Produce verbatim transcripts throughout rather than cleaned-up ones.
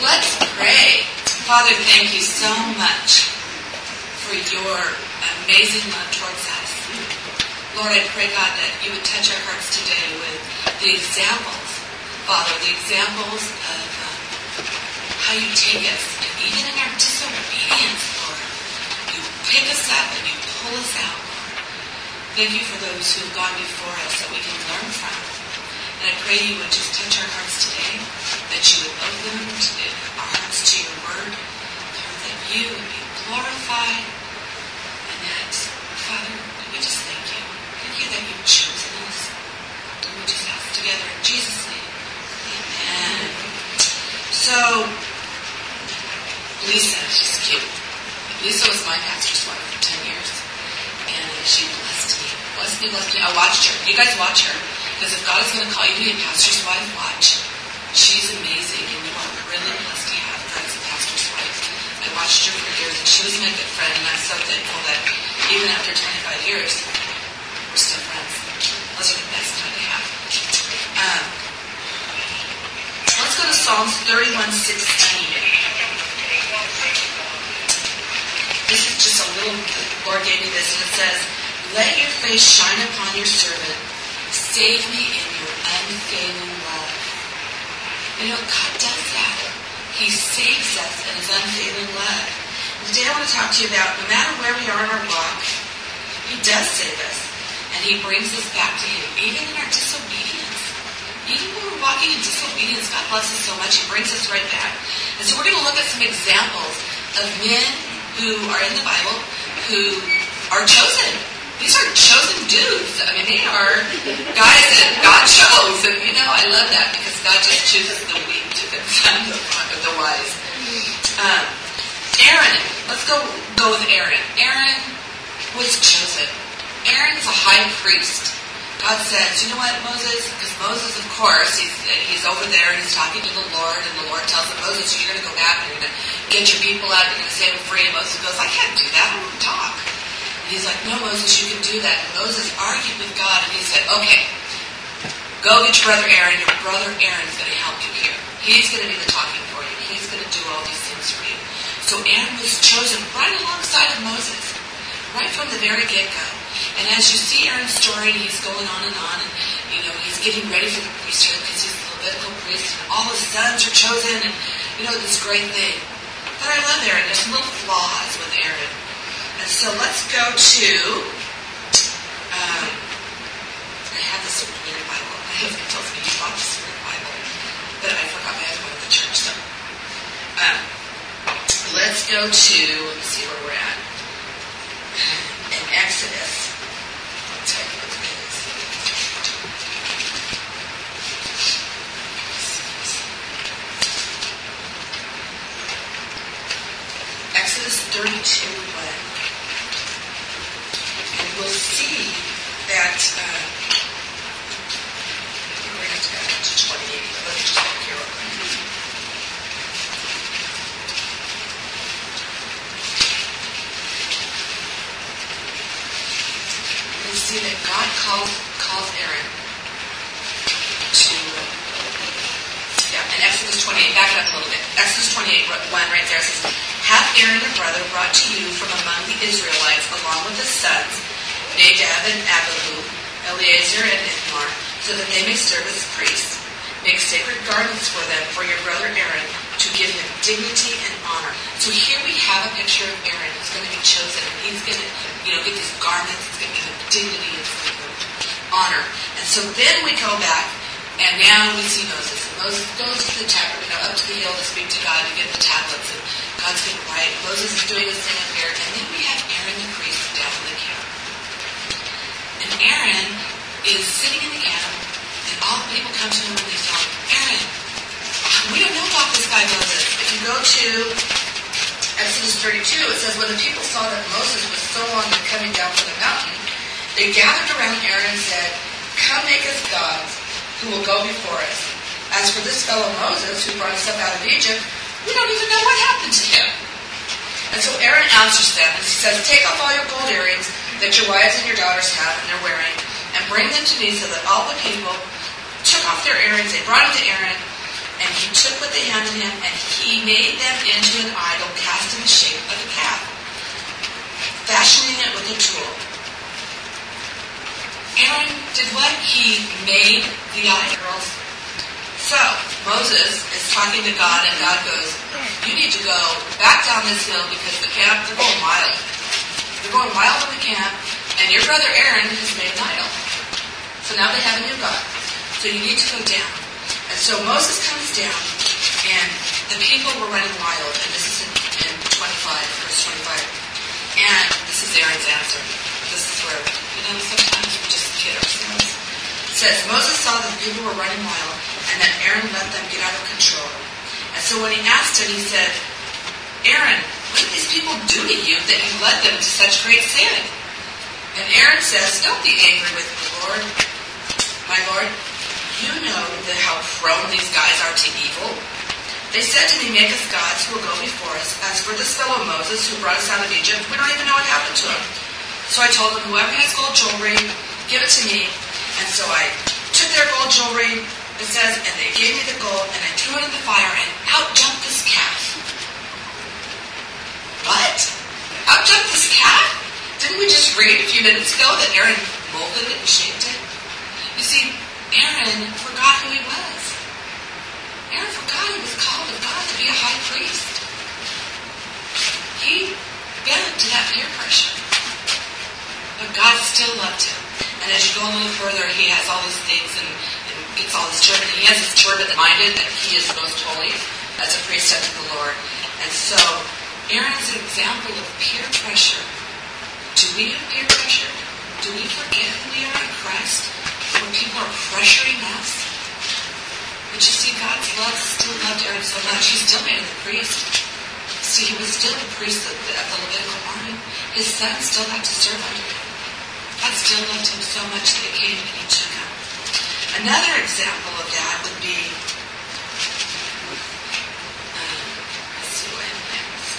Let's pray. Father, thank you so much for your amazing love towards us. Lord, I pray, God, that you would touch our hearts today with the examples, Father, the examples of um, how you take us, and even in our disobedience, Lord, you pick us up and you pull us out, Lord. Thank you for those who have gone before us that we can learn from. And I pray you would just touch our hearts today, that you would open our hearts to your word, Lord, that you would be glorified, and that, Father, we just thank you. Thank you that you've chosen us. And we just ask together in Jesus' name. Amen. So, Lisa, she's cute. Lisa was my pastor's wife for ten years, and she blessed me. Blessed me, blessed me. I watched her. You guys watch her. Because if God is going to call you to be a pastor's wife, watch. She's amazing, and you are really blessed to have her as a pastor's wife. I watched her for years, and she was my good friend, and I'm so thankful that even after twenty-five years, we're still friends. Those are the best kind to have. Um, let's go to Psalms thirty-one sixteen. This is just a little, the Lord gave me this, and it says, "Let your face shine upon your servant. Save me in your unfailing love." You know, God does that. He saves us in his unfailing love. And today I want to talk to you about, no matter where we are in our walk, he does save us. And he brings us back to him, even in our disobedience. Even when we're walking in disobedience, God loves us so much, he brings us right back. And so we're going to look at some examples of men who are in the Bible who are chosen. These are chosen dudes. I mean, they are guys that God chose. And, you know, I love that because God just chooses the weak to confound the, the wise. Um, Aaron. Let's go, go with Aaron. Aaron was chosen. Aaron is a high priest. God says, you know what, Moses? Because Moses, of course, he's, he's over there and he's talking to the Lord. And the Lord tells him, Moses, you're going to go back and you're going to get your people out. You're going to set them free. And Moses goes, I can't do that. I won't talk. And he's like, no, Moses, you can do that. And Moses argued with God, and he said, okay, go get your brother Aaron. Your brother Aaron is going to help you here. He's going to be the talking for you. He's going to do all these things for you. So Aaron was chosen right alongside of Moses, right from the very get-go. And as you see Aaron's story, he's going on and on, and, you know, he's getting ready for the priesthood because he's the Levitical priest, and all his sons are chosen, and, you know, this great thing. But I love Aaron. There's some little flaws with Aaron. And so let's go to, um, I have this in the Bible. My husband tells me he bought this in the Bible, but I forgot my husband at the church, so. Um, let's go to, let's see where we're at. In Exodus. I'll tell you what it is. Exodus thirty-two one. And we'll see that, uh, we're going to have to go to twenty-eight, but let's just look here real quick. We'll see that God calls, calls Aaron to, yeah, in Exodus twenty-eight, back it up a little bit. Exodus twenty-eight one right there says, "Have Aaron a brother brought to you from among the Israelites, along with his sons, Nadab and Abihu, Eleazar and Ithamar, so that they may serve as priests. Make sacred garments for them, for your brother Aaron, to give him dignity and honor." So here we have a picture of Aaron who's going to be chosen, and he's going to, you know, get these garments. It's going to give him dignity and honor. And so then we go back, and now we see Moses. And Moses goes to the tabernacle, you know, up to the hill to speak to God, to get the tablets, and God's going to write. Moses is doing his thing up here, and then we have Aaron the priest down in the camp. And Aaron is sitting in the camp, and all the people come to him and they tell him, Aaron, we don't know about this guy Moses. If you go to Exodus thirty-two, it says, when the people saw that Moses was so long in coming down from the mountain, they gathered around Aaron and said, come make us gods who will go before us. As for this fellow Moses who brought us up out of Egypt, we don't even know what happened to him. And so Aaron answers them and he says, take off all your gold earrings that your wives and your daughters have and they're wearing, and bring them to me. So that all the people took off their earrings, they brought them to Aaron, And he took what they handed him, and he made them into an idol cast in the shape of a calf, fashioning it with a tool. Aaron did what? He made the idols. So, Moses is talking to God, and God goes, you need to go back down this hill because the camp, they're going wild. They're going wild in the camp, and your brother Aaron has made an idol. So now they have a new God. So you need to go down. And so Moses comes down, and the people were running wild. And this is in, in twenty-five, verse twenty-five. And this is Aaron's answer. This is where, you know, sometimes we just kid ourselves. It says, Moses saw that the people were running wild, and that Aaron let them get out of control. And so when he asked him, he said, Aaron, what did these people do to you that you led them to such great sin? And Aaron says, don't be angry with me, Lord. My Lord, you know that how prone these guys are to evil. They said to me, make us gods who will go before us. As for this fellow Moses who brought us out of Egypt, we don't even know what happened to him. So I told them, whoever has gold jewelry, give it to me. And so I took their gold jewelry, it says, and they gave me the gold, and I threw it in the fire, and out jumped this calf. What? Out jumped this calf? Didn't we just read a few minutes ago that Aaron molded it and shaped it? You see, Aaron forgot who he was. Aaron forgot he was called of God to be a high priest. He bent to that peer pressure. But God still loved him. And as you go a little further, he has all these things and, and gets all this turban. He has this turban reminded that he is most holy as a priest unto the Lord. And so, Aaron is an example of peer pressure. Do we have peer pressure? Do we forget who we are in Christ when people are pressuring us? But you see, God's love still loved Aaron so much. He still made him the priest. See, he was still the priest of the, of the Levitical line. His son still had to serve under him. God still loved him so much that he came and he took him. Another example of that would be, uh, let's see what I next.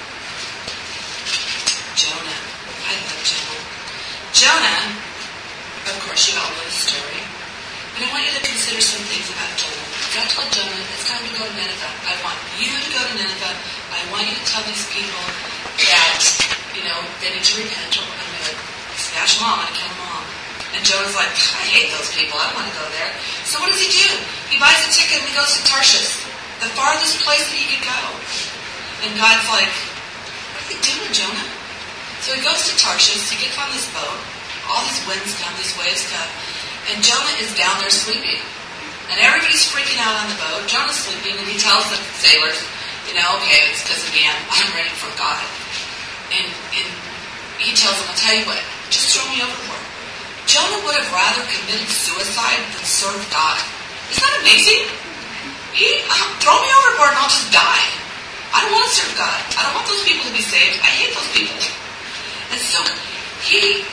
Jonah. I love Jonah. Jonah, of course, you all know the story. But I want you to consider some things about Jonah. God told Jonah, it's time to go to Nineveh. I want you to go to Nineveh. I want you to tell these people that, you know, they need to repent or I'm going to smash them all. I'm going to kill them all. And Jonah's like, I hate those people. I don't want to go there. So what does he do? He buys a ticket and he goes to Tarshish, the farthest place that he could go. And God's like, what are you doing, Jonah? So he goes to Tarshish. He gets on this boat. All these winds come, these waves come. And Jonah is down there sleeping. And everybody's freaking out on the boat. Jonah's sleeping, and he tells the sailors, you know, okay, it's because of me. I'm, I'm running from God. And, and he tells them, I'll tell you what, just throw me overboard. Jonah would have rather committed suicide than serve God. Isn't that amazing? He, uh, throw me overboard and I'll just die. I don't want to serve God. I don't want those people to be saved. I hate those people. And so he,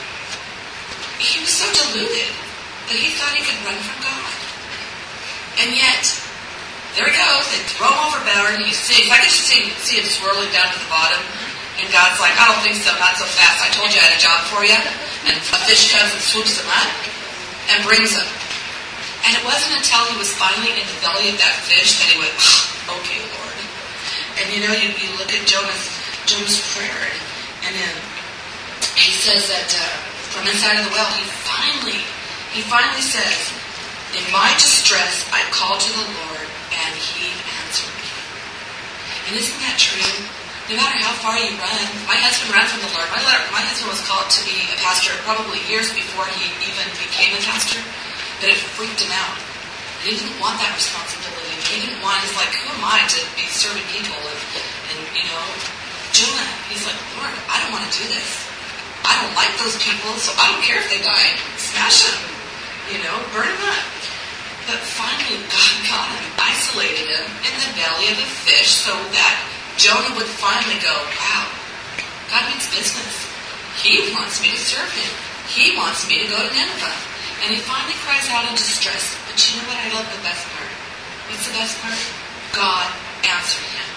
he was so deluded that he thought he could run from God. And yet, there he goes. They throw him overboard, and he sinks. I can just see, see him swirling down to the bottom. And God's like, I don't think so, not so fast. I told you I had a job for you. And a fish comes and swoops him up and brings him. And it wasn't until he was finally in the belly of that fish that he went, oh, okay, Lord. And you know, you, you look at Jonah's, Jonah's prayer, and, and then he says that uh, from inside of the well, he finally, he finally says, in my distress, I called to the Lord, and he answered me. And isn't that true? No matter how far you run, my husband ran from the Lord. My, my husband was called to be a pastor probably years before he even became a pastor, but it freaked him out. He didn't want that responsibility. He didn't want, he's like, who am I to be serving people? And, and you know, Jonah, he's like, Lord, I don't want to do this. I don't like those people, so I don't care if they die. Smash them. You know, burn them up. But finally, God got him, isolated him in the belly of a fish so that Jonah would finally go, wow, God means business. He wants me to serve him. He wants me to go to Nineveh. And he finally cries out in distress. But you know what? I love the best part. What's the best part? God answered him.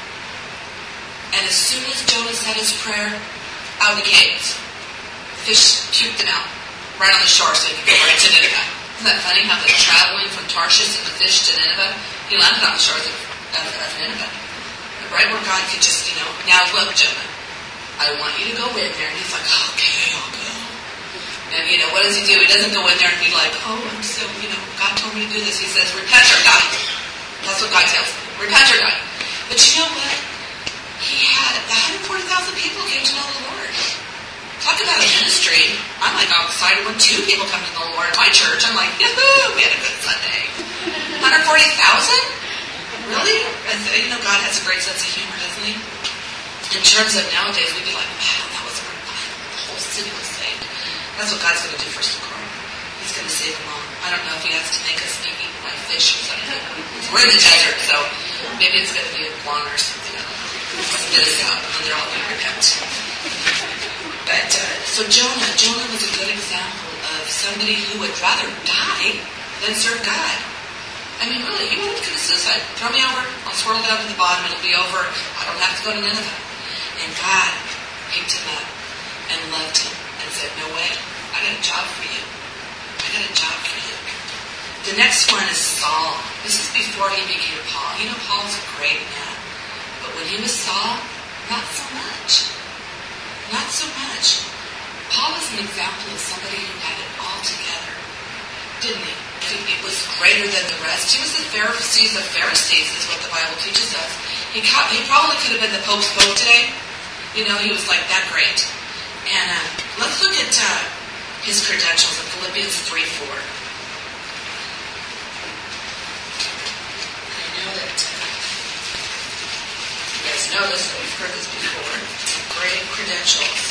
And as soon as Jonah said his prayer, out of the caves, fish puked him out right on the shore so he could go right to Nineveh. Isn't that funny how they're traveling from Tarshish and the fish to Nineveh? He landed on the shores of, of, of Nineveh. Right where God could just, you know, now look, Jonah, I want you to go in there. And he's like, okay, I'll go. And, you know, what does he do? He doesn't go in there and be like, oh, I'm so, you know, God told me to do this. He says, repent or die. That's what God tells him. Repent or die. But you know what? He had, one hundred forty thousand people came to know the Lord. Talk about a ministry. I'm like all excited when two people come to know the Lord at my church. I'm like, yahoo, we had a good Sunday. one hundred forty thousand? Really? And, you know, God has a great sense of humor, doesn't he? In terms of nowadays, we'd be like, wow, that was a revival. The whole city was saved. That's what God's going to do for Socorro. He's going to save them all. I don't know if he has to make us be eaten by fish or something. We're in the desert, so maybe it's going to be a lawn or something. I don't know. Spit us out, and they're all going to repent. But, uh, so Jonah, Jonah was a good example of somebody who would rather die than serve God. I mean, really, he wanted to commit suicide. Throw me over. I'll swirl down to the bottom. It'll be over. I don't have to go to Nineveh. And God picked him up and loved him and said, no way. I got a job for you. I got a job for you. The next one is Saul. This is before he became Paul. You know, Paul's a great man. But when he was Saul, not so much. Not so much. Paul was an example of somebody who had it all together. Didn't he? It was greater than the rest. He was the Pharisees of Pharisees, is what the Bible teaches us. He, ca- he probably could have been the Pope's boat today. You know, he was like that great. And uh, let's look at uh, his credentials in Philippians three four. I know that uh, you guys know this, that we've heard this before. Great credentials.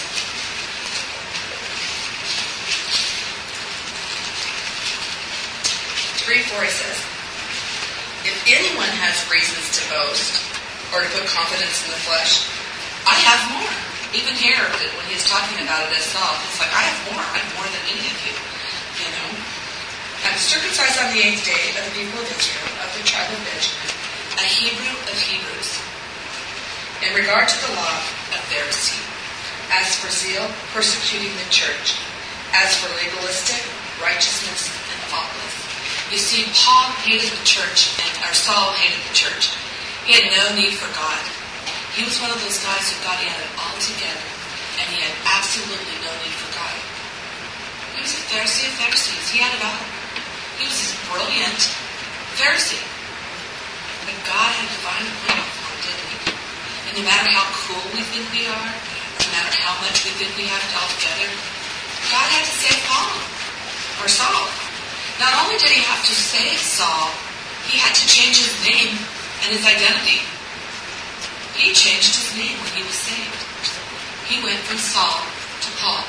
three four says, if anyone has reasons to boast or to put confidence in the flesh, I have more. Even here, when he's talking about it as Saul, he's like, I have more. I have more than any of you. You know? I'm circumcised on the eighth day of the people of Israel, of the tribe of Benjamin, a Hebrew of Hebrews. In regard to the law, a Pharisee. As for zeal, persecuting the church. As for legalistic, righteousness, and faultless. You see, Paul hated the church, and or Saul hated the church. He had no need for God. He was one of those guys who thought he had it all together, and he had absolutely no need for God. He was a Pharisee of Pharisees. He had it all. He was this brilliant Pharisee. But God had a divine appointment for him, didn't he? And no matter how cool we think we are, no matter how much we think we have it all together, God had to save Paul, or Saul. Not only did he have to save Saul, he had to change his name and his identity. He changed his name when he was saved. He went from Saul to Paul.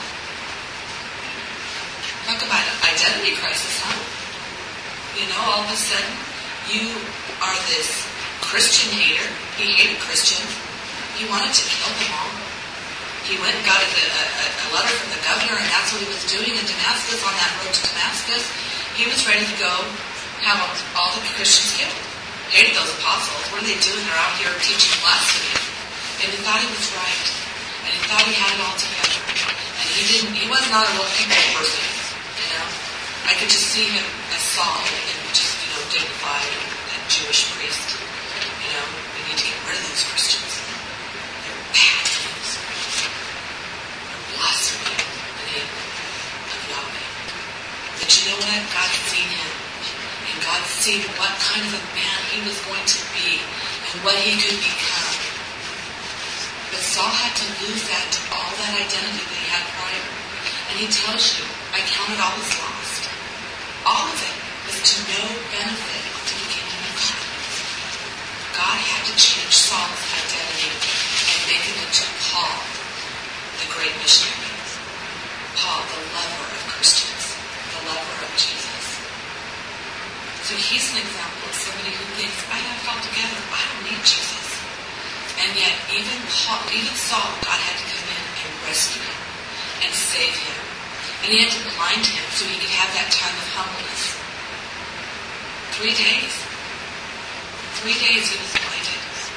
Talk about an identity crisis, huh? You know, all of a sudden, you are this Christian hater. He hated Christians. He wanted to kill them all. He went and got a, a, a letter from the governor, and that's what he was doing in Damascus, on that road to Damascus. He was ready to go have all the Christians killed. Hated those apostles. What are they doing? They're out here teaching blasphemy. And he thought he was right. And he thought he had it all together. And he didn't, he was not a real people person. You know? I could just see him as Saul and just, you know, dignified and that Jewish priest. You know, we need to get rid of those Christians. They're bad things. They're blasphemy in the name of Yahweh. But you know what? God had seen him. And God had seen what kind of a man he was going to be and what he could become. But Saul had to lose that, all that identity that he had prior. And he tells you, I count it all as lost. All of it was to no benefit to the kingdom of God. God had to change Saul's identity and make him into Paul, the great missionary. Paul, the lover of Christians, the lover of Jesus. So he's an example of somebody who thinks, I have it all together. I don't need Jesus. And yet, even Paul, even Saul, God had to come in and rescue him and save him. And he had to blind him so he could have that time of humbleness. Three days. Three days he was blinded.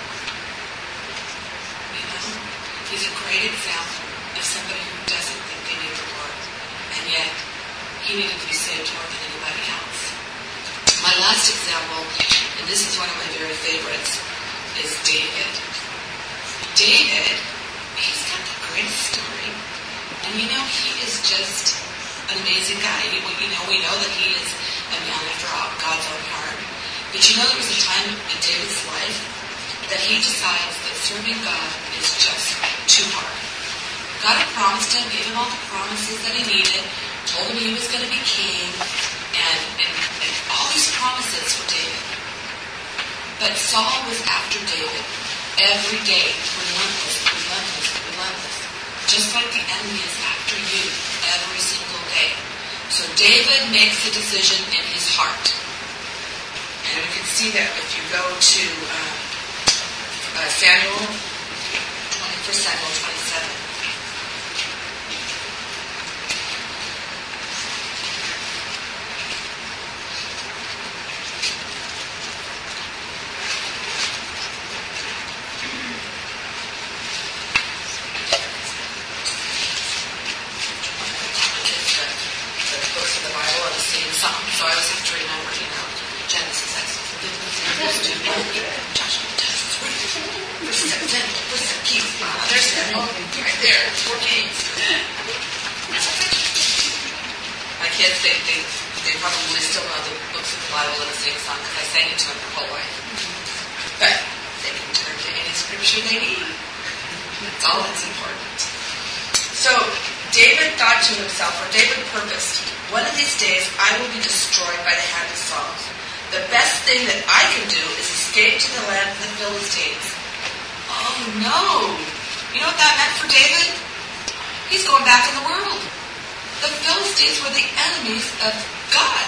You know? He's a great example of somebody who doesn't think they need the Lord. And yet, he needed to be saved more than anybody else. My last example And this is one of my very favorites, is David. David, he's got the greatest story. And you know, he is just an amazing guy. You know, we know that he is a man after God's own heart. But you know, there was a time in David's life that he decides that serving God is just too hard. God had promised him, gave him all the promises that he needed, told him he was going to be king, and, and, and all these promises for David. But Saul was after David every day, relentless, relentless, relentless. Just like the enemy is after you every single day. So David makes a decision in his heart. And we can see that if you go to um, uh, Samuel, First Samuel twenty-seven. So I always have to remember, you know, Genesis, Exodus, Joshua, there's Samuel, right there, four kings. My kids, they, they, they probably still know the books of the Bible and the sing song because I sang it to them their whole life. But they can turn to any scripture they need. That's all that's important. So David thought to himself, or David purposed, one of these days I will be destroyed by the hand of Saul. The best thing that I can do is escape to the land of the Philistines. Oh no! You know what that meant for David? He's going back in the world. The Philistines were the enemies of God.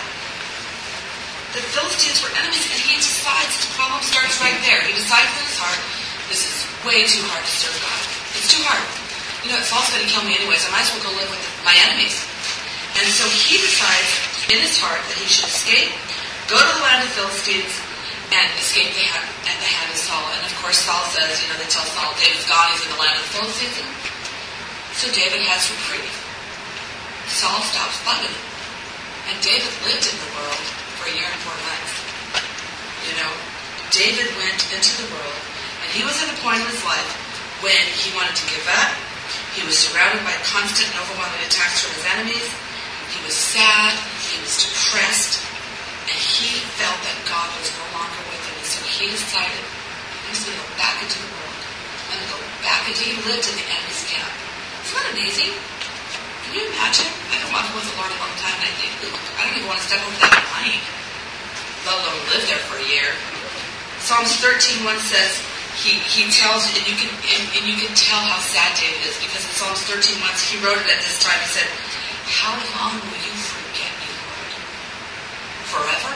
The Philistines were enemies, and he decides, the problem starts right there. He decides in his heart, this is way too hard to serve God. It's too hard. You know, Saul's going to kill me anyways. I might as well go live with my enemies. And so he decides in his heart that he should escape, go to the land of the Philistines, and escape the hand, at the hand of Saul. And of course Saul says, you know, they tell Saul, David's gone, he's in the land of the Philistines. So David has reprieve. Saul stops bugging him. And David lived in the world for a year and four months. You know, David went into the world, and he was at a point in his life when he wanted to give up. He was surrounded by constant and overwhelming attacks from his enemies. He was sad, he was depressed, and he felt that God was no longer with him. And so he decided he was going to go back into the world. And go back into, he lived in the enemy's camp. Isn't that amazing? Can you imagine? I've been walking with the Lord a long time, and I think, I don't even want to step over that line, let alone live there for a year. Psalms thirteen one says, He he tells, and you can and, and you can tell how sad David is, because in Psalms thirteen once he wrote it at this time. He said, "How long will you forget me, Lord? Forever?"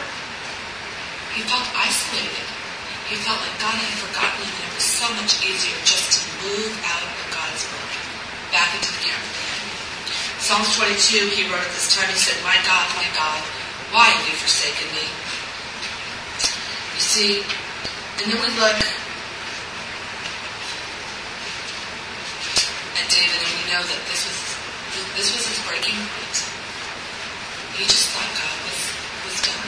He felt isolated. He felt like God had forgotten him, and it was so much easier just to move out of God's will, back into the camp. Psalms twenty-two, he wrote at this time. He said, "My God, my God, why have you forsaken me?" You see, and then we look at David, and we know that this was this was his breaking point. He just thought God was, was done.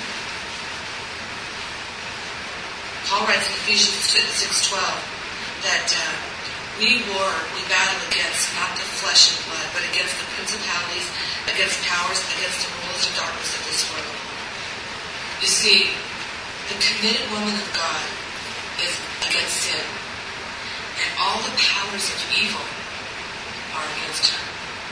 Paul writes in Ephesians six twelve that uh, we war, we battle against not the flesh and blood, but against the principalities, against powers, against the rulers of darkness of this world. You see, the committed woman of God is against sin, and all the powers of evil are against her.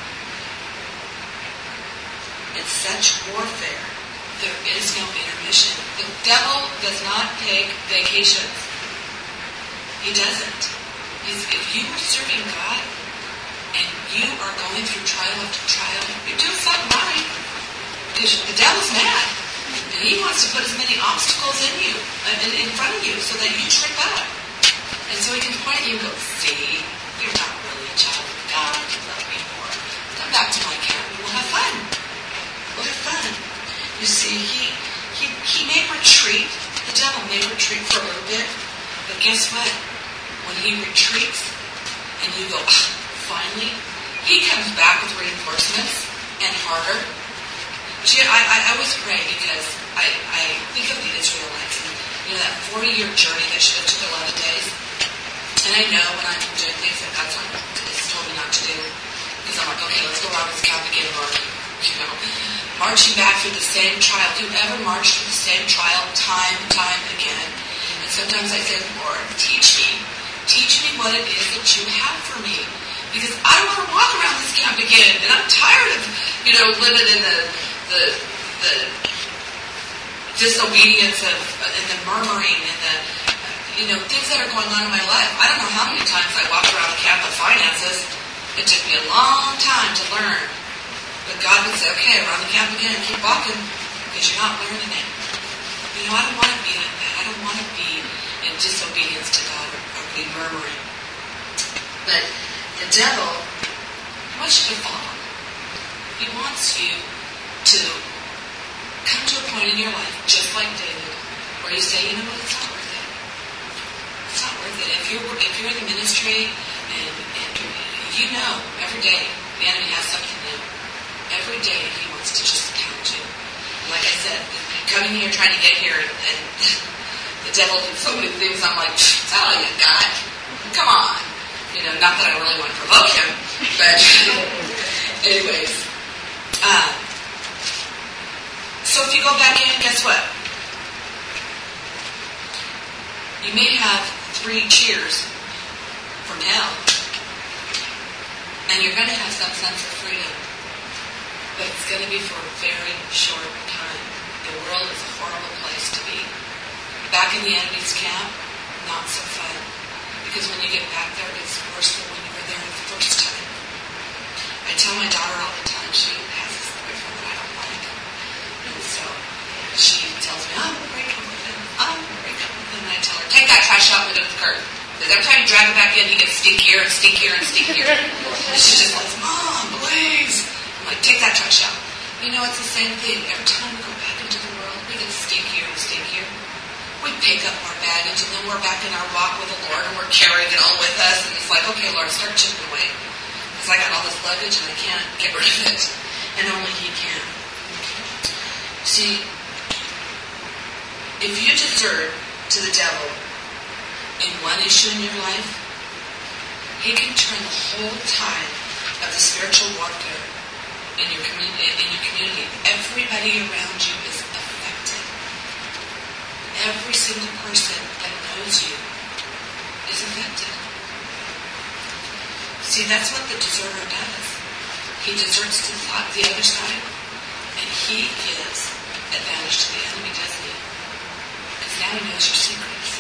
It's such warfare. There is no intermission. The devil does not take vacations. He doesn't. He's, if you are serving God and you are going through trial after trial, you're doing something right. Because the devil's mad. And he wants to put as many obstacles in you, in, in front of you, so that you trip up. And so he can point at you and go, "See, you're not really a child of God. You love me more. Come back to my camp and we'll have fun. We'll have fun." You see, he he he may retreat. The devil may retreat for a little bit. But guess what? When he retreats and you go, ah, finally, he comes back with reinforcements and harder. Gee, I, I always pray because I, I think of the Israelites. And, you You know, that forty-year journey that should have took eleven days. And I know when I'm doing things that God's not, has told me not to do, because I'm like, okay, let's go around this camp again, Lord. You know, marching back through the same trial. Do you ever march through the same trial time and time again? And sometimes I say, Lord, teach me. Teach me what it is that you have for me. Because I don't want to walk around this camp again. And I'm tired of, you know, living in the the, the disobedience of, and the murmuring and the, you know, things that are going on in my life. I don't know how many times I walked around the camp of finances. It took me a long time to learn. But God would say, okay, around the camp again, keep walking, because you're not learning it. You know, I don't want to be like that. I don't want to be in disobedience to God or, or be murmuring. But the devil wants you to fall. He wants you to come to a point in your life, just like David, where you say, you know what, it's not worth it. It's not worth it. If you're, if you're in the ministry, and, and you know, every day, the enemy has something new. Every day he wants to just count you. And like I said, coming here, trying to get here, and, and the devil did so many things, I'm like, that's all you got. Come on. You know, not that I really want to provoke him, but anyways. Uh, so if you go back in, guess what? You may have three cheers from hell, and you're going to have some sense of freedom. But it's going to be for a very short time. The world is a horrible place to be. Back in the enemy's camp, not so fun. Because when you get back there, it's worse than when you were there the first time. I tell my daughter all the time, she has this boyfriend that I don't like. And so she tells me, I'm going to break up with him. I'm going to break up with him. And I tell her, take that trash out into the curtain. Because every time you drag it back in, he gets stinkier and stinkier and stinkier. And she just goes, Mom, please. I'm like, take that trash out. You know, it's the same thing. Every time we go back into the world, we get stinkier and stinkier. We pick up our baggage, and then we're back in our walk with the Lord, and we're carrying it all with us. And it's like, okay, Lord, start chipping away. Because I got all this luggage, and I can't get rid of it. And only He can. See, if you desert to the devil in one issue in your life, he can turn the whole tide of the spiritual warfare in your community. In your community, everybody around you is affected. Every single person that knows you is affected. See, that's what the deserter does. He deserts to the other side, and he gives advantage to the enemy, doesn't he? Because now he knows your secrets.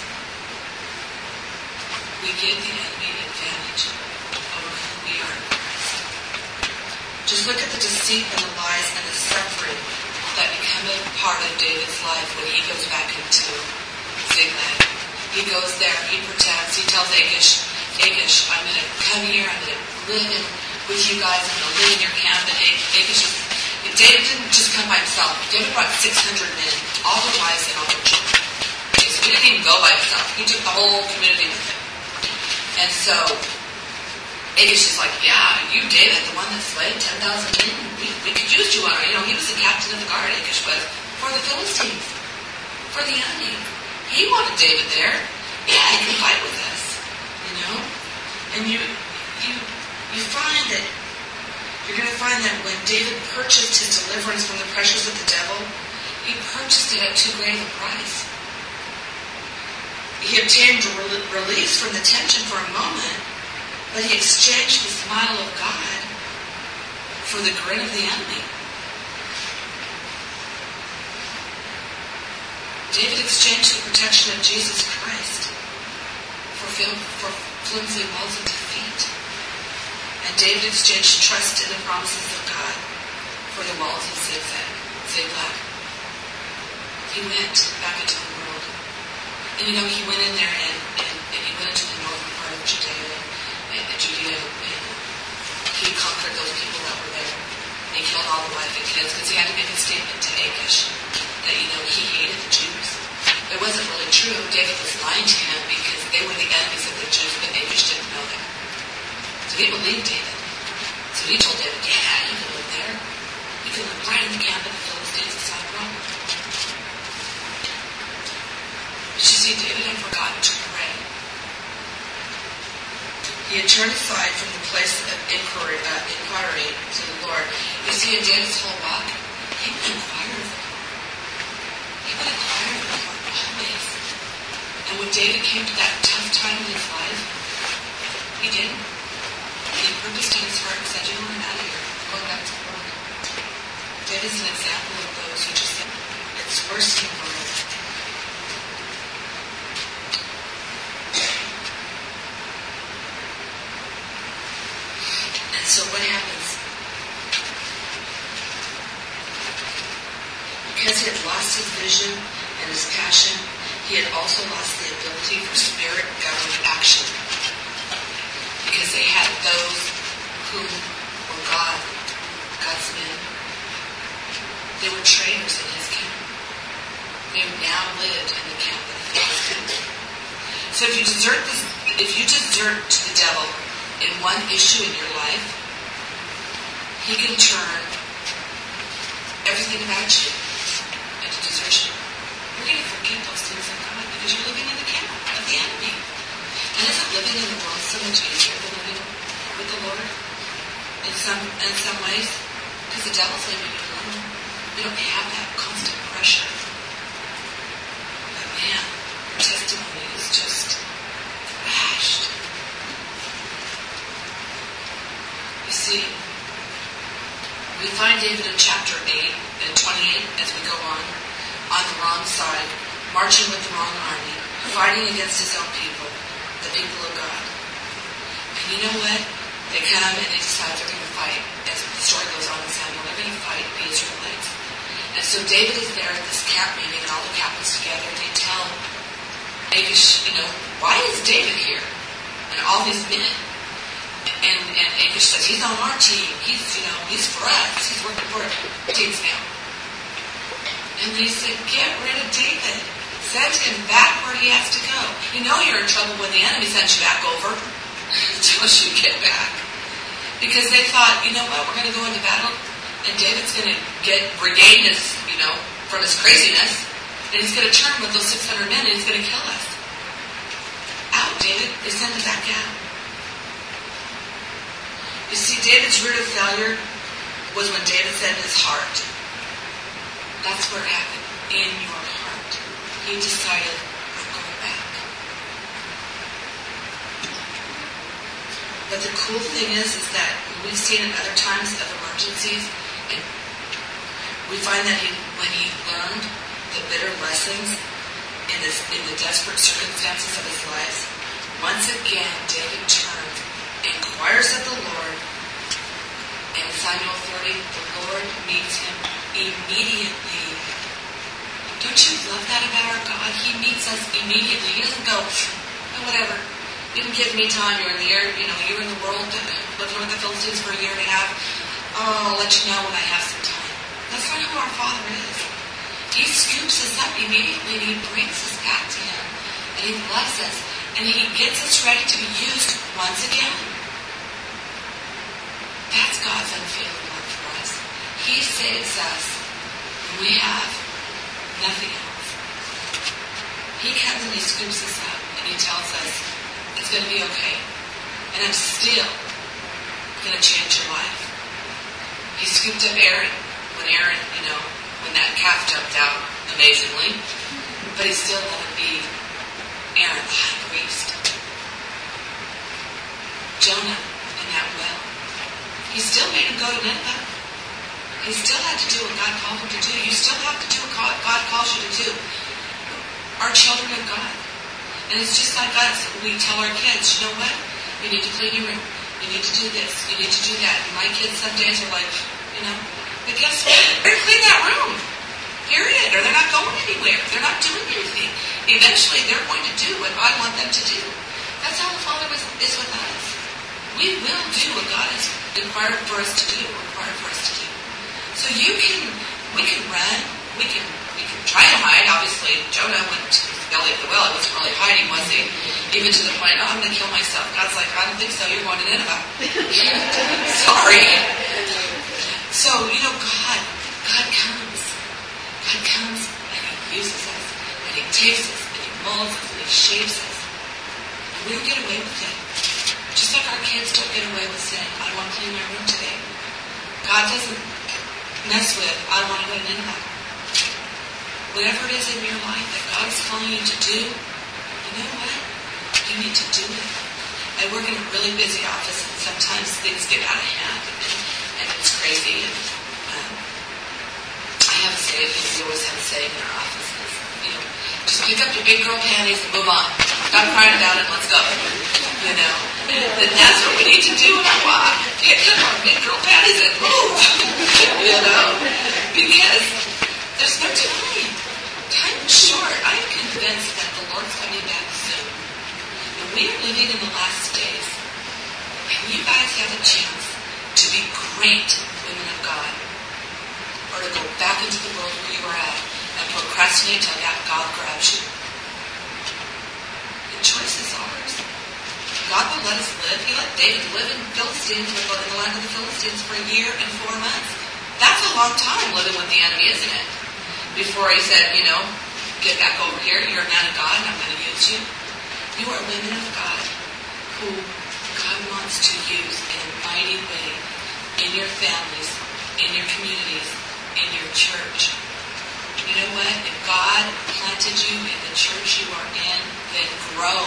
We give the enemy advantage over who we are in Christ. Just look at the deceit and the lies and the suffering that become a part of David's life when he goes back into Ziklag. He goes there, he pretends, he tells Achish, Achish, I'm going to come here, I'm going to live in, with you guys, I'm going to live in your camp. And Achish, David didn't just come by himself. David brought six hundred men, all their wives and all their children. Okay, so he didn't even go by himself. He took the whole community with him. And so, Achish is like, yeah, you, David, the one that slayed ten thousand men, we, we could use you on it. You know, he was the captain of the guard, Achish was, for the Philistines, for the enemy. He wanted David there. Yeah, he can fight with us, you know? And you, you, you find that, you're going to find that when David purchased his deliverance from the pressures of the devil, he purchased it at too great a price. He obtained release from the tension for a moment, but he exchanged the smile of God for the grin of the enemy. David exchanged the protection of Jesus Christ for, for flimsy walls of defeat. And David exchanged trust in the promises of God for the walls of Ziklag. He went back into the world. And you know, he went in there and, and, and he went into the northern part of Judea and, and Judea and he conquered those people that were there. And he killed all the wife and kids because he had to make a statement to Achish that, you know, he hated the Jews. It wasn't really true. David was lying to him because they were the enemies of the Jews, but Achish didn't know that. So he believed David. So he told David, yeah, you can live there. You can live right in the camp of the Philistines. It's not a problem. But see, David had forgotten to pray. He had turned aside from the place of inquiry, uh, inquiry to the Lord. You see, in David's whole walk, he would inquire of the Lord. He would inquire of the Lord always. And when David came to that tough time in his life, he didn't. And he purposed in his heart and said, you know, I'm out of here. I'm going back to the Lord. David's an example of those who just said, it's worse in the world. And so what happens? Because he had lost his vision and his passion, he had also lost the ability for spirit-governed action. Because they had those who were God, God's men. They were traitors in his camp. They now lived in the camp of the Philistines. So if you desert this, if you desert to the devil in one issue in your life, he can turn everything about you into desertion. You're going to forget those things of God because you're living in the camp of the enemy. And isn't living in the world so much easier than living with the Lord? In some in some ways? Because the devil's leaving you alone. You don't have that constant pressure. But man, your testimony is just bashed. You see, we find David in chapter eight and twenty-eight as we go on, on the wrong side, marching with the wrong army, fighting against his own people, the people of God. And you know what? They come and they decide they're going to fight. As the story goes on in Samuel, they're going to fight the Israelites. And so David is there at this camp meeting, and all the captains together, and they tell Achish, you know, why is David here? And all these men. And, and Achish says, he's on our team. He's, you know, he's for us. He's working for teams now. And they said, get rid of David. Send him back where he has to go. You know you're in trouble when the enemy sends you back over. Tells you to get back. Because they thought, you know what, we're going to go into battle, and David's going to get regain his, you know, from his craziness, and he's going to turn with those six hundred men, and he's going to kill us. Out, David. They send him back out. You see, David's root of failure was when David said in his heart. That's where it happened. In your heart. He decided, I'm going back. But the cool thing is, is that we've seen in other times of emergencies, and we find that he, when he learned the bitter lessons in, this, in the desperate circumstances of his life, once again David turns, inquires of the Lord, and in Samuel thirty, the Lord meets him immediately. Don't you love that about our God? He meets us immediately. He doesn't go, oh, whatever. You didn't give me time. You're in the air. You know, you were in the world, living with the Philistines for a year and a half. Oh, I'll let you know when I have some time. That's not who our Father is. He scoops us up immediately and he brings us back to him. And he loves us. And he gets us ready to be used once again. That's God's unfailing love for us. He saves us when we have nothing else. He comes and he scoops us up and he tells us, it's going to be okay. And I'm still going to change your life. He scooped up Aaron when Aaron, you know, when that calf jumped out amazingly. But he still let him be Aaron, the high priest. Jonah in that well. He still made him go to Nineveh. He still had to do what God called him to do. You still have to do what God calls you to do. Our children of God. And it's just like us. We tell our kids, you know what? You need to clean your room. You need to do this. You need to do that. And my kids some days are like, you know, but guess what? They're clean that room. Period. Or they're not going anywhere. They're not doing anything. Eventually, they're going to do what I want them to do. That's how the Father is, is with us. We will do what God has required for us to do, required for us to do. So you can, we can run, we can, we can try to hide. Obviously, Jonah went to the belly of the well. He wasn't really hiding, was he? Even to the point, oh, I'm going to kill myself. God's like, I don't think so. You're going to Nineveh. Sorry. So, you know, God, God comes. God comes and he uses us and he takes us and he molds us and He shapes us. And we don't get away with it. Just like our kids don't get away with saying, I don't want to clean my room today. God doesn't mess with, I don't want to go to Nineveh. Whatever it is in your life that God is calling you to do, you know what? You need to do it. I work in a really busy office, and sometimes things get out of hand, and, and it's crazy. And um, I have a saying, we always have a saying in our office, is, you know, just pick up your big girl panties and move on. Stop crying about it, let's go. You know, and that's what we need to do in our walk. Pick up our big girl panties and move. You know, because there's no time. Time is short. I am convinced that the Lord's coming back soon. And we are living in the last days. And you guys have a chance to be great women of God. Or to go back into the world where you were at and procrastinate until God grabs you. The choice is ours. God will let us live. He let David live in Philistines, in the land of the Philistines for a year and four months. That's a long time living with the enemy, isn't it? Before He said, you know, get back over here. You're a man of God, and I'm going to use you. You are women of God who God wants to use in a mighty way in your families, in your communities, in your church. You know what? If God planted you in the church you are in, then grow.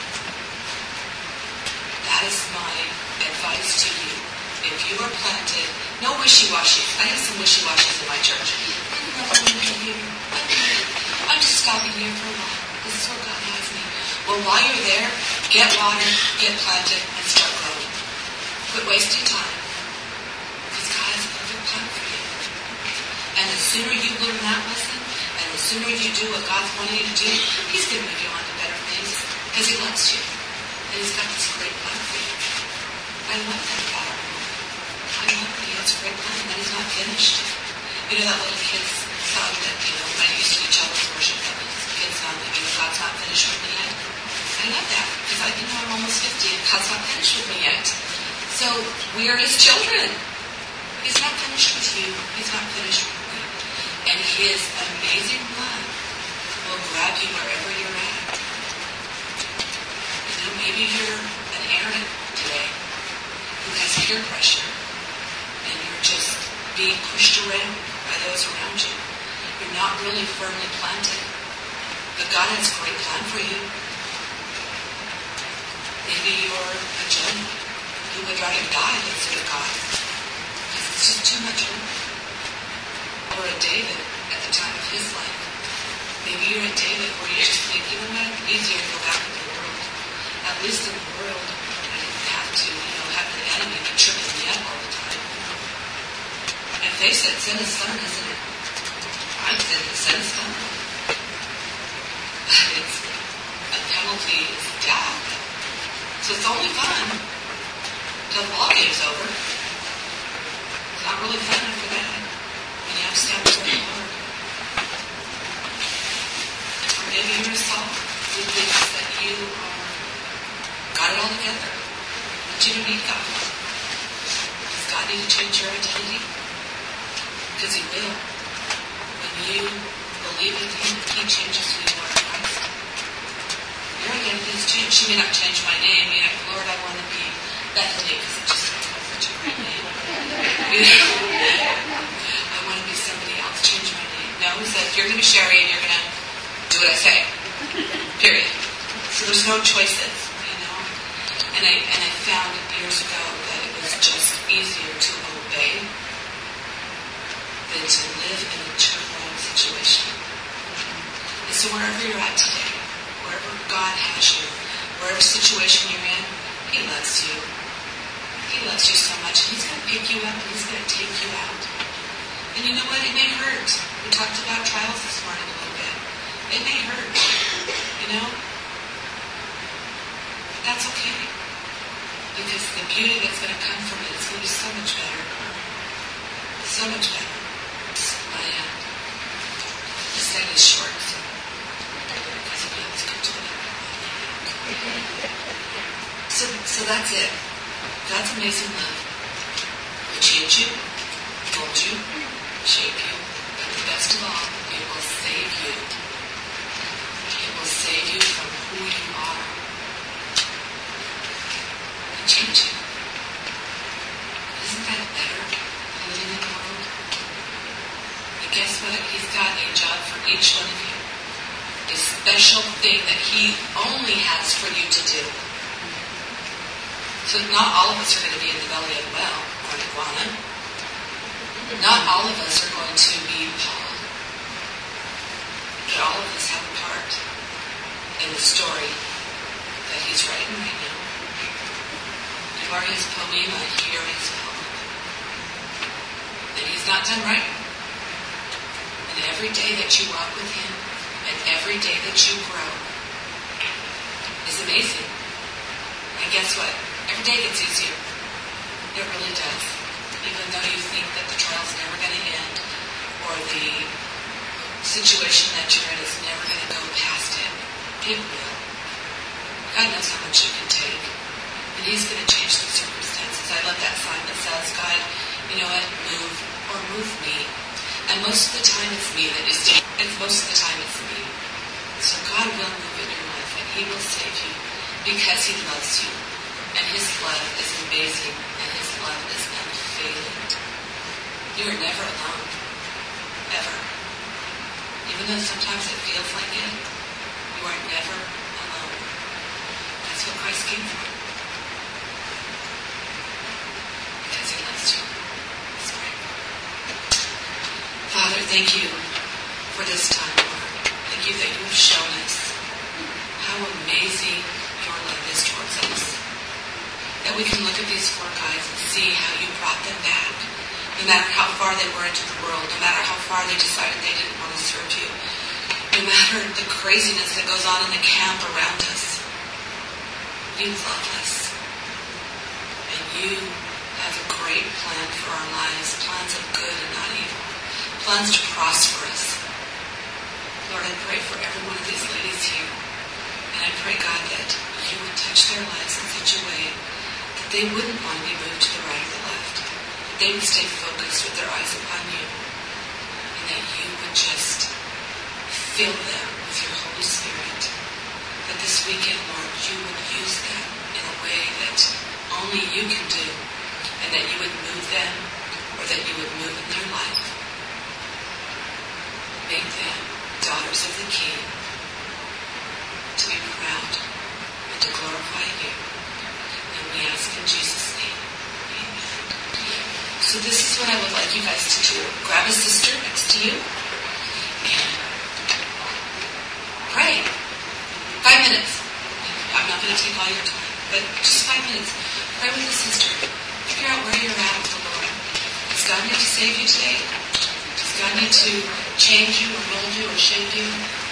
That is my advice to you. If you are planted, no wishy-washy. I have some wishy-washies in my church. I'm just stopping here for a while. This is where God has me. Well, while you're there, get water, get planted, and start growing. Quit wasting time. Because God has a perfect plan for you. And the sooner you learn that lesson, and the sooner you do what God's wanting you to do, He's going to move you on to better things. Because He loves you. And He's got this great plan for you. I love that about our home. I love that He has a great plan, and that He's not finished. You know that little kid's song that, you know, I used to do children's worship, that little kid's song that, you know, God's not finished with me yet. I love that, because I, you know, I'm almost fifty, and God's not finished with me yet. So, we are His children. He's not finished with you. He's not finished with me. And His amazing love will grab you wherever you're at. You know, maybe you're an Aaron today who has peer pressure, and you're just being pushed around by those around you. You're not really firmly planted. But God has a great plan for you. Maybe you're a Jonah who would rather die than serve God. Because it's just too much work. Or a David at the time of his life. Maybe you're a David where you just think, you know what, it's easier to go back in the world. At least in the world, I didn't have to, you know, have the enemy be tripping me up all the time. And face it, sin is fun, isn't it? I said sin is fun. But it's a penalty is death. So it's only fun until the ball game's over. It's not really fun after that. And you have to stand very hard. Or maybe you're a Saul who thinks that you are got it all together. But you don't need God. Does God need to change your identity? Because He will. When you believe in Him, He changes who you are in Christ. Your identity has changed. She may not change my name. You know, Lord, I want to be Bethany because it just sounds like such a great name. You know? I want to be somebody else. Change my name. No, He said, you're going to be Sherry and you're going to do what I say. Period. So there's no choices, you know. And I and I found years ago that it was just easier to obey than to live in a turmoil situation. And so wherever you're at today, wherever God has you, wherever situation you're in, He loves you. He loves you so much. And He's going to pick you up and He's going to take you out. And you know what? It may hurt. We talked about trials this morning a little bit. It may hurt. You know? But that's okay. Because the beauty that's going to come from it is going to be so much better. So much better. I am. This thing is short, so because of you, it's good to me. So, so that's it. God's amazing love will change you, mold you, shape you, but the best of all, it will save you. It will save save you from who you are and change you. Isn't that better than living in the world? And guess what? He's got a job for each one of you. A special thing that he only has for you to do. So not all of us are going to be in the belly of the whale or an iguana. Not all of us are going to be Paul. But all of us have a part in the story that he's writing right now. You are his poema, you are his poem. And he's not done writing. And every day that you walk with him, and every day that you grow, is amazing. And guess what? Every day gets easier. It really does. Even though you think that the trial's never going to end, or the situation that you're in is never going to go past it, it will. God knows how much you can take. And he's going to change the circumstances. I love that sign that says, God, you know what, move, or move me. And most of the time it's me that is doing it. Most of the time it's me. So God will move in your life, and he will save you because he loves you. And his love is amazing, and his love is unfailing. You are never alone. Ever. Even though sometimes it feels like it, you are never alone. That's what Christ came for. Because he loves you. Let's pray. Father, thank you for this time, Lord. Thank you that you've shown us how amazing your love is towards us. That we can look at these four guys and see how you brought them back. No matter how far they were into the world, no matter how far they decided they didn't want to serve you, no matter the craziness that goes on in the camp around us, you love us. And you have a great plan for our lives, plans of good and not evil, plans to prosper us. Lord, I pray for every one of these ladies here. And I pray, God, that you would touch their lives in such a way that they wouldn't want to be moved to the right or the left. They would stay focused with their eyes upon you. And that you would just fill them with your Holy Spirit. That this weekend, Lord, you would use them in a way that only you can do. And that you would move them, or that you would move in their life. Make them daughters of the King, to be proud and to glorify you. And we ask in Jesus' name. Amen. So this is what I would like you guys to do. Grab a sister next to you and pray. Five minutes. I'm not going to take all your time, but just five minutes. Pray with a sister. Figure out where you're at with the Lord. Does God need to save you today? Does God need to change you or mold you or shape you?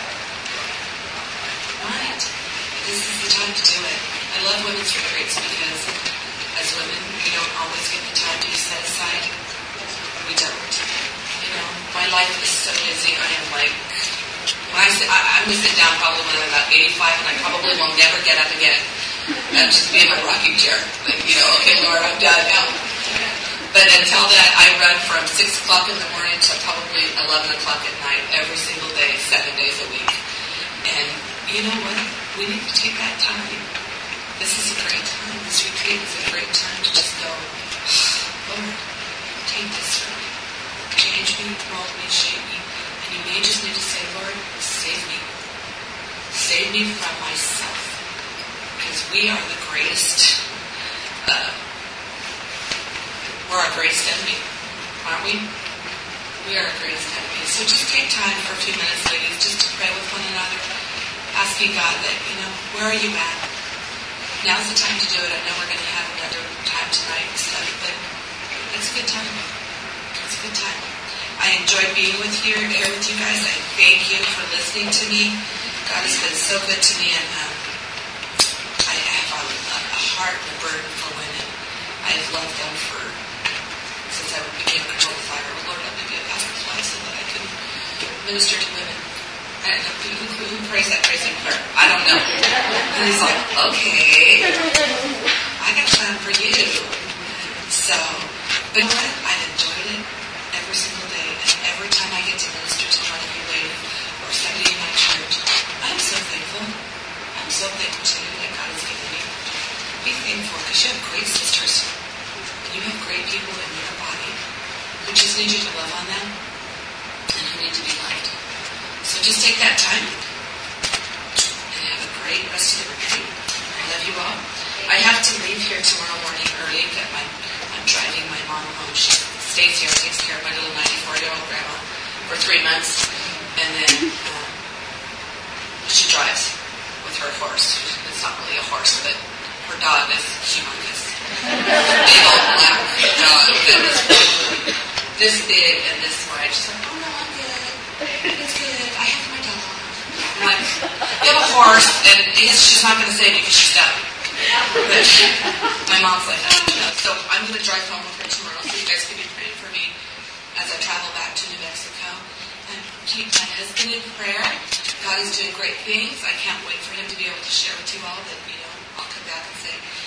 Right. This is the time to do it. I love women's retreats because as women, we don't always get the time to be set aside. We don't. You know, my life is so busy. I am like, when I sit, I, I'm going to sit down probably when I'm about eighty-five, and I probably will never get up again. I'll just be in my rocking chair. Like, you know, okay, Lord, I'm done now. But until that, I run from six o'clock in the morning to probably eleven o'clock at night every single day, seven days a week. And you know what? We need to take that time. This is a great time. This retreat is a great time to just go, Lord, take this from me. Change me, mold me, shape me. And you may just need to say, Lord, save me. Save me from myself. Because we are the greatest, uh, we're our greatest enemy, aren't we? We are our greatest enemy. So just take time for a few minutes, ladies, just to pray with one another. Asking God that, you know, where are you at? Now's the time to do it. I know we're going to have another time tonight and stuff, but it's a good time. It's a good time. I enjoyed being with you here with you guys. I thank you for listening to me. God has been so good to me, and um, I have a, a heart and a burden for women. I have loved them for since I became control the fire. Lord, let me be a pastor's wife so that I can minister to women. I don't know, who, who, who prays that crazy prayer? I don't know. And he's like, okay, I got time for you. So, but you know what? I've enjoyed it every single day. And every time I get to minister to one of you ladies or somebody in my church, I'm so thankful. thankful. I'm so thankful to you that God has given you. Be thankful because you have great sisters. You have great people in your body who just need you to love on them and who need to be loved. So just take that time and have a great rest of the retreat. I love you all. I have to leave here tomorrow morning early. Get my, I'm driving my mom home. She stays here, takes care of my little ninety-four-year-old grandma for three months. And then um, she drives with her horse. It's not really a horse, but her dog is humongous. Big old black dog that is this big and this wide. She's like, oh no, I'm good. It's good. I have my dog. I'm like, you have a horse, and she's not going to say it because she's dumb. But my mom's like, oh no. So I'm going to drive home with her tomorrow, so you guys can be praying for me as I travel back to New Mexico. And keep my husband in prayer. God is doing great things. I can't wait for him to be able to share with you all that, you know, I'll come back and say,